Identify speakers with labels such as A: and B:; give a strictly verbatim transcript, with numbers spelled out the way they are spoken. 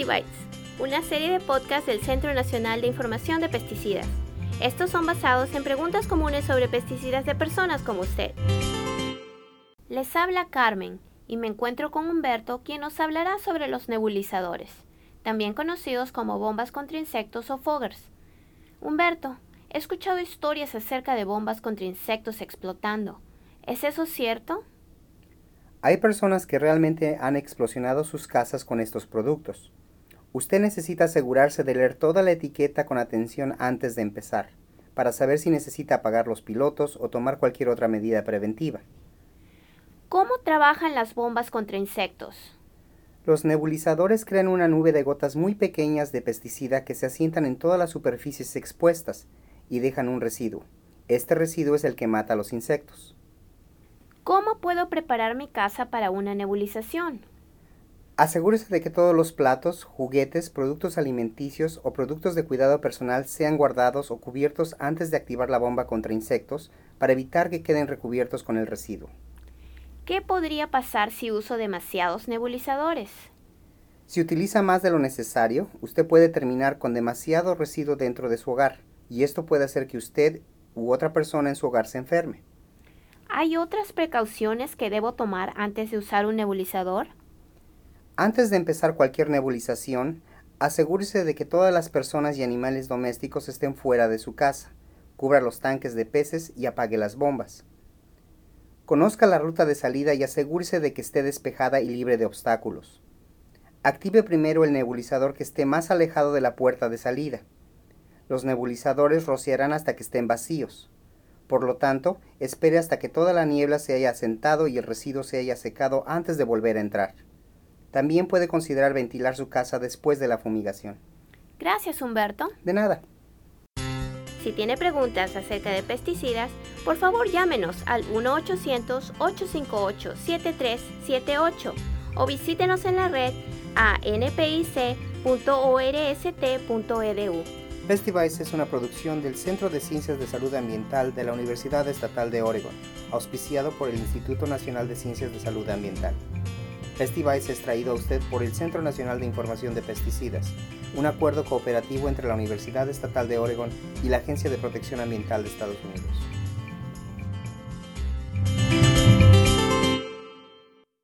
A: Pestibites, una serie de podcasts del Centro Nacional de Información de Pesticidas. Estos son basados en preguntas comunes sobre pesticidas de personas como usted. Les habla Carmen y me encuentro con Humberto, quien nos hablará sobre los nebulizadores, también conocidos como bombas contra insectos o foggers. Humberto, he escuchado historias acerca de bombas contra insectos explotando. ¿Es eso cierto?
B: Hay personas que realmente han explosionado sus casas con estos productos. Usted necesita asegurarse de leer toda la etiqueta con atención antes de empezar, para saber si necesita apagar los pilotos o tomar cualquier otra medida preventiva.
A: ¿Cómo trabajan las bombas contra insectos?
B: Los nebulizadores crean una nube de gotas muy pequeñas de pesticida que se asientan en todas las superficies expuestas y dejan un residuo. Este residuo es el que mata a los insectos.
A: ¿Cómo puedo preparar mi casa para una nebulización?
B: Asegúrese de que todos los platos, juguetes, productos alimenticios o productos de cuidado personal sean guardados o cubiertos antes de activar la bomba contra insectos para evitar que queden recubiertos con el residuo.
A: ¿Qué podría pasar si uso demasiados nebulizadores?
B: Si utiliza más de lo necesario, usted puede terminar con demasiado residuo dentro de su hogar, y esto puede hacer que usted u otra persona en su hogar se enferme.
A: ¿Hay otras precauciones que debo tomar antes de usar un nebulizador?
B: Antes de empezar cualquier nebulización, asegúrese de que todas las personas y animales domésticos estén fuera de su casa. Cubra los tanques de peces y apague las bombas. Conozca la ruta de salida y asegúrese de que esté despejada y libre de obstáculos. Active primero el nebulizador que esté más alejado de la puerta de salida. Los nebulizadores rociarán hasta que estén vacíos. Por lo tanto, espere hasta que toda la niebla se haya asentado y el residuo se haya secado antes de volver a entrar. También puede considerar ventilar su casa después de la fumigación.
A: Gracias, Humberto.
B: De nada.
A: Si tiene preguntas acerca de pesticidas, por favor llámenos al uno ochocientos, ocho cinco ocho, siete tres siete ocho o visítenos en la red a n p i c punto orst punto e d u.
B: Pestibites es una producción del Centro de Ciencias de Salud Ambiental de la Universidad Estatal de Oregon, auspiciado por el Instituto Nacional de Ciencias de Salud Ambiental. Pestibites es traído a usted por el Centro Nacional de Información de Pesticidas, un acuerdo cooperativo entre la Universidad Estatal de Oregon y la Agencia de Protección Ambiental de Estados Unidos.